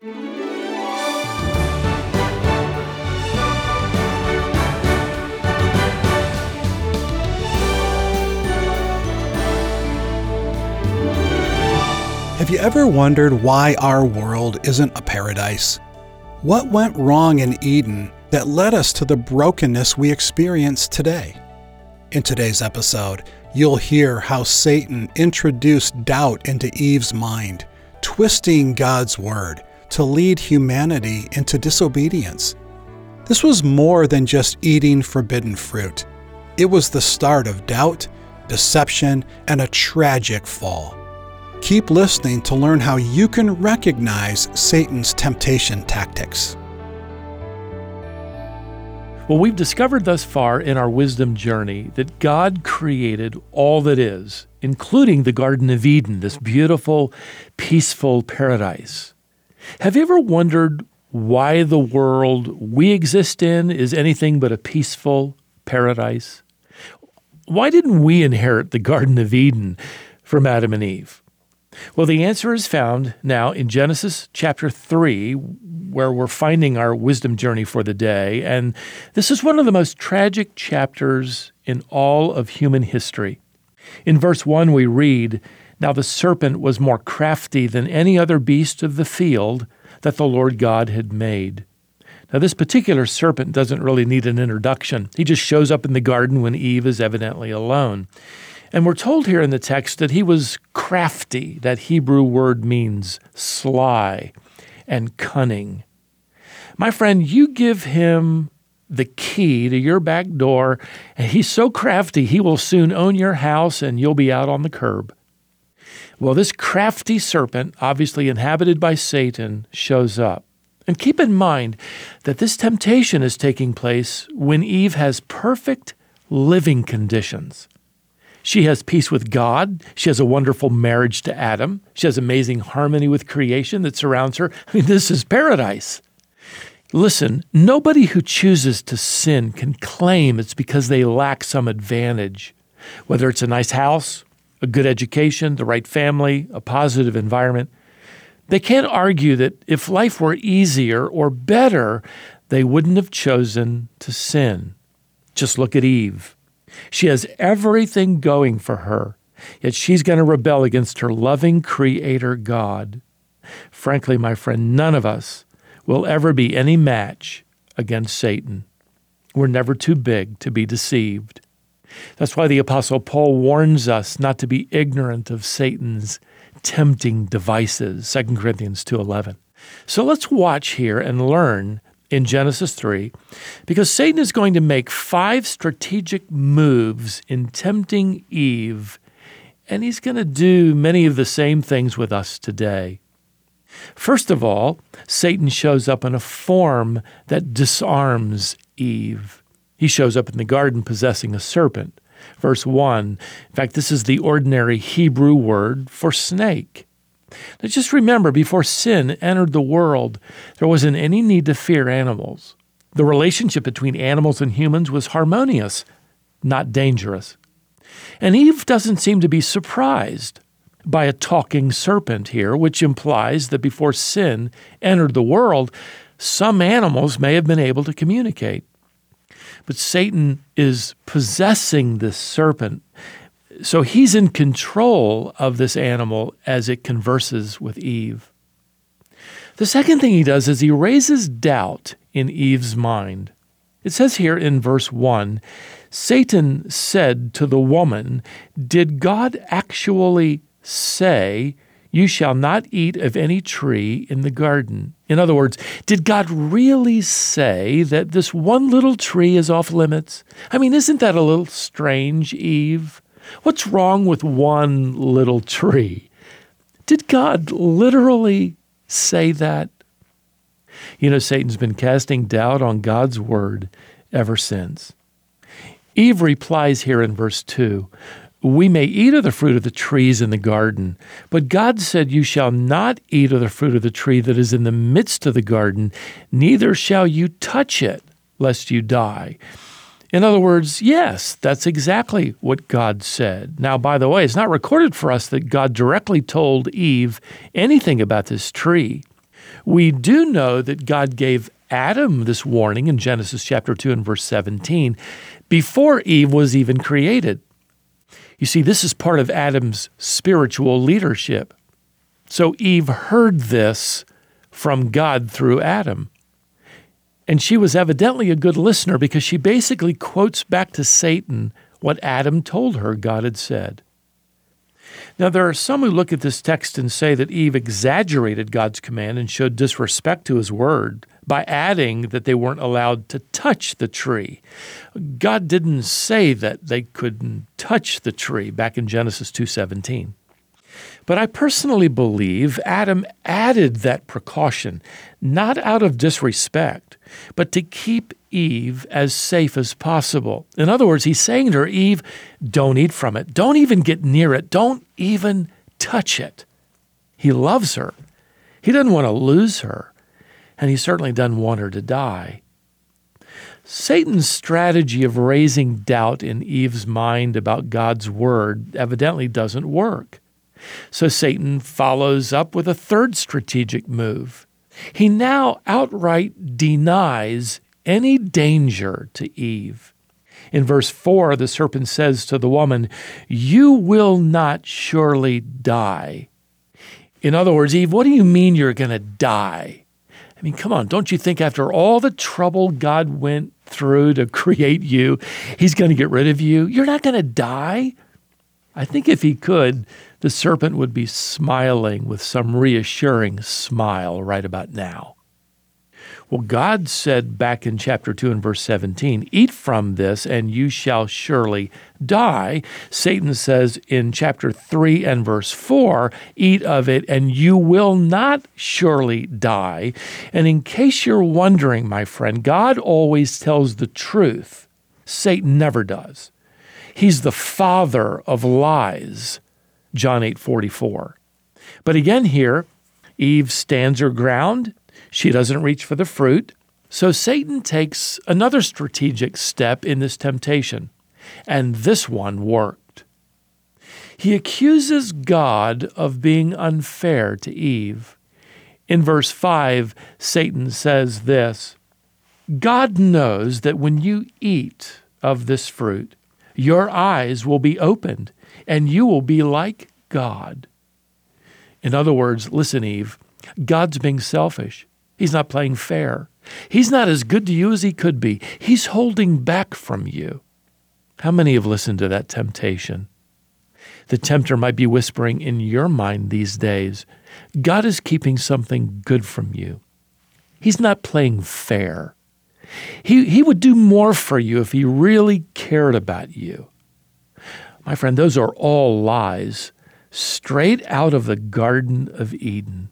Have you ever wondered why our world isn't a paradise? What went wrong in Eden that led us to the brokenness we experience today? In today's episode, you'll hear how Satan introduced doubt into Eve's mind, twisting God's word to lead humanity into disobedience. This was more than just eating forbidden fruit. It was the start of doubt, deception, and a tragic fall. Keep listening to learn how you can recognize Satan's temptation tactics. Well, we've discovered thus far in our wisdom journey that God created all that is, including the Garden of Eden, this beautiful, peaceful paradise. Have you ever wondered why the world we exist in is anything but a peaceful paradise? Why didn't we inherit the Garden of Eden from Adam and Eve? Well, the answer is found now in Genesis chapter 3, where we're finding our wisdom journey for the day. And this is one of the most tragic chapters in all of human history. In verse 1, we read, "Now the serpent was more crafty than any other beast of the field that the Lord God had made." Now, this particular serpent doesn't really need an introduction. He just shows up in the garden when Eve is evidently alone. And we're told here in the text that he was crafty. That Hebrew word means sly and cunning. My friend, you give him the key to your back door, and he's so crafty, he will soon own your house and you'll be out on the curb. Well, this crafty serpent, obviously inhabited by Satan, shows up. And keep in mind that this temptation is taking place when Eve has perfect living conditions. She has peace with God. She has a wonderful marriage to Adam. She has amazing harmony with creation that surrounds her. I mean, this is paradise. Listen, nobody who chooses to sin can claim it's because they lack some advantage, whether it's a nice house, a good education, the right family, a positive environment. They can't argue that if life were easier or better, they wouldn't have chosen to sin. Just look at Eve. She has everything going for her, yet she's going to rebel against her loving Creator God. Frankly, my friend, none of us will ever be any match against Satan. We're never too big to be deceived. That's why the Apostle Paul warns us not to be ignorant of Satan's tempting devices, 2 Corinthians 2:11. So let's watch here and learn in Genesis 3, because Satan is going to make 5 strategic moves in tempting Eve, and he's going to do many of the same things with us today. First of all, Satan shows up in a form that disarms Eve. He shows up in the garden possessing a serpent. Verse 1, in fact, this is the ordinary Hebrew word for snake. Now just remember, before sin entered the world, there wasn't any need to fear animals. The relationship between animals and humans was harmonious, not dangerous. And Eve doesn't seem to be surprised by a talking serpent here, which implies that before sin entered the world, some animals may have been able to communicate. But Satan is possessing this serpent, so he's in control of this animal as it converses with Eve. The second thing he does is he raises doubt in Eve's mind. It says here in verse 1, Satan said to the woman, "Did God actually say, 'You shall not eat of any tree in the garden'?" In other words, did God really say that this one little tree is off limits? I mean, isn't that a little strange, Eve? What's wrong with one little tree? Did God literally say that? You know, Satan's been casting doubt on God's word ever since. Eve replies here in verse 2, "We may eat of the fruit of the trees in the garden, but God said, 'You shall not eat of the fruit of the tree that is in the midst of the garden, neither shall you touch it, lest you die.'" In other words, yes, that's exactly what God said. Now, by the way, it's not recorded for us that God directly told Eve anything about this tree. We do know that God gave Adam this warning in Genesis chapter 2 and verse 17 before Eve was even created. You see, this is part of Adam's spiritual leadership. So Eve heard this from God through Adam. And she was evidently a good listener because she basically quotes back to Satan what Adam told her God had said. Now, there are some who look at this text and say that Eve exaggerated God's command and showed disrespect to his word by adding that they weren't allowed to touch the tree. God didn't say that they couldn't touch the tree back in Genesis 2:17. But I personally believe Adam added that precaution, not out of disrespect, but to keep Eve as safe as possible. In other words, he's saying to her, Eve, don't eat from it. Don't even get near it. Don't even touch it. He loves her. He doesn't want to lose her, and he certainly doesn't want her to die. Satan's strategy of raising doubt in Eve's mind about God's word evidently doesn't work. So Satan follows up with a third strategic move. He now outright denies any danger to Eve. In verse 4, the serpent says to the woman, "You will not surely die." In other words, Eve, what do you mean you're going to die? I mean, come on, don't you think after all the trouble God went through to create you, he's going to get rid of you? You're not going to die? I think if he could, the serpent would be smiling with some reassuring smile right about now. Well, God said back in chapter 2 and verse 17, "Eat from this and you shall surely die." Satan says in chapter 3 and verse 4, "Eat of it and you will not surely die." And in case you're wondering, my friend, God always tells the truth. Satan never does. He's the father of lies, John 8:44. But again here, Eve stands her ground. She doesn't reach for the fruit. So Satan takes another strategic step in this temptation, and this one worked. He accuses God of being unfair to Eve. In verse 5, Satan says this, "God knows that when you eat of this fruit, your eyes will be opened, and you will be like God." In other words, listen, Eve, God's being selfish. He's not playing fair. He's not as good to you as he could be. He's holding back from you. How many have listened to that temptation? The tempter might be whispering in your mind these days, God is keeping something good from you. He's not playing fair. He would do more for you if he really cared about you. My friend, those are all lies straight out of the Garden of Eden.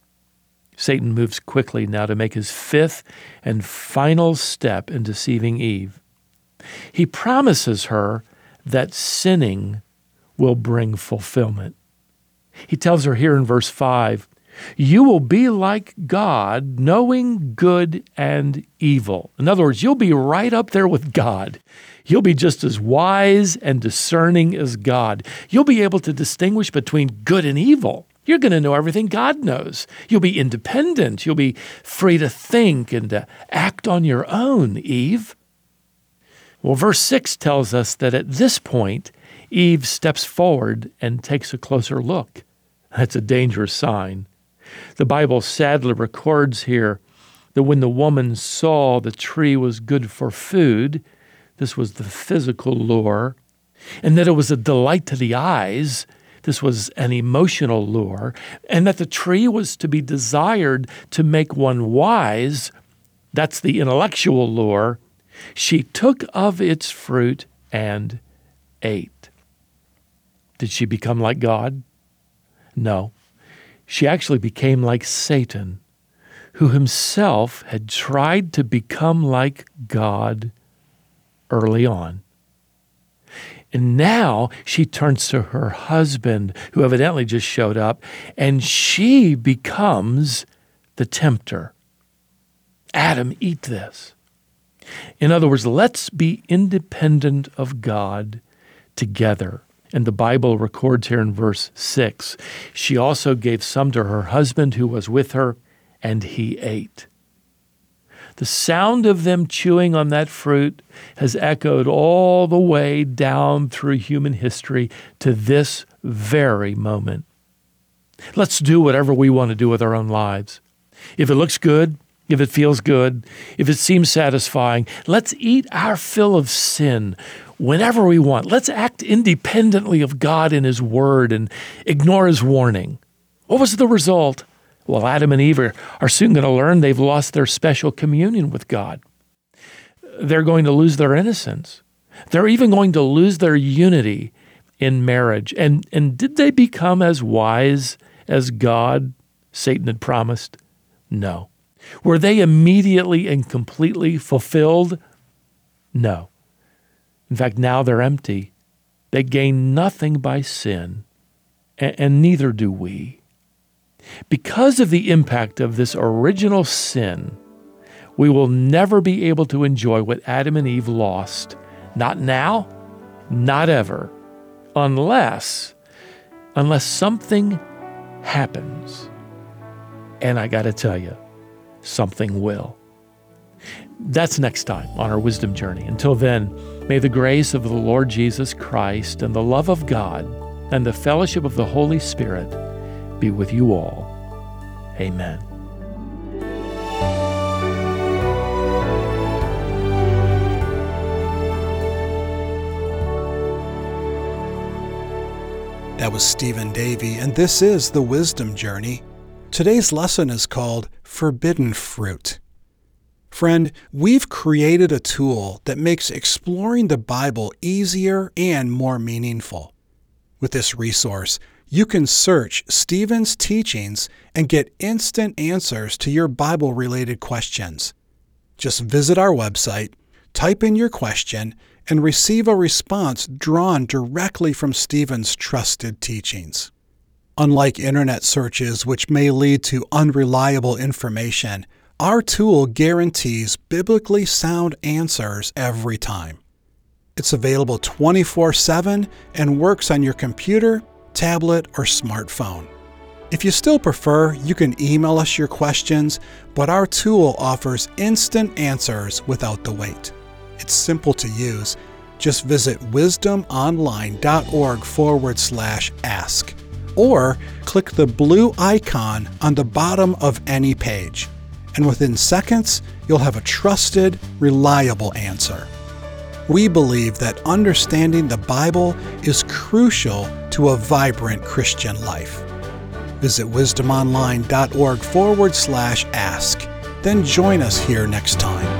Satan moves quickly now to make his fifth and final step in deceiving Eve. He promises her that sinning will bring fulfillment. He tells her here in verse 5, "You will be like God, knowing good and evil." In other words, you'll be right up there with God. You'll be just as wise and discerning as God. You'll be able to distinguish between good and evil. You're going to know everything God knows. You'll be independent. You'll be free to think and to act on your own, Eve. Well, verse 6 tells us that at this point, Eve steps forward and takes a closer look. That's a dangerous sign. The Bible sadly records here that when the woman saw the tree was good for food, this was the physical lure, and that it was a delight to the eyes, this was an emotional lure, and that the tree was to be desired to make one wise, that's the intellectual lure, she took of its fruit and ate. Did she become like God? No. She actually became like Satan, who himself had tried to become like God early on. And now she turns to her husband, who evidently just showed up, and she becomes the tempter. Adam, eat this. In other words, let's be independent of God together. And the Bible records here in verse 6, she also gave some to her husband who was with her, and he ate. The sound of them chewing on that fruit has echoed all the way down through human history to this very moment. Let's do whatever we want to do with our own lives. If it looks good, if it feels good, if it seems satisfying, let's eat our fill of sin whenever we want. Let's act independently of God and His Word and ignore His warning. What was the result? Well, Adam and Eve are soon going to learn they've lost their special communion with God. They're going to lose their innocence. They're even going to lose their unity in marriage. And did they become as wise as God, Satan had promised? No. Were they immediately and completely fulfilled? No. In fact, now they're empty. They gain nothing by sin, and neither do we. Because of the impact of this original sin, we will never be able to enjoy what Adam and Eve lost. Not now, not ever, unless something happens. And I got to tell you, something will. That's next time on our wisdom journey. Until then, may the grace of the Lord Jesus Christ and the love of God and the fellowship of the Holy Spirit be with you all. Amen. That was Stephen Davey, and this is the Wisdom Journey. Today's lesson is called Forbidden Fruit. Friend, we've created a tool that makes exploring the Bible easier and more meaningful. With this resource, you can search Stephen's teachings and get instant answers to your Bible-related questions. Just visit our website, type in your question, and receive a response drawn directly from Stephen's trusted teachings. Unlike internet searches, which may lead to unreliable information, our tool guarantees biblically sound answers every time. It's available 24/7 and works on your computer, tablet, or smartphone. If you still prefer, you can email us your questions, but our tool offers instant answers without the wait. It's simple to use. Just visit wisdomonline.org/ask. Or click the blue icon on the bottom of any page. And within seconds, you'll have a trusted, reliable answer. We believe that understanding the Bible is crucial to a vibrant Christian life. Visit wisdomonline.org/ask. Then join us here next time.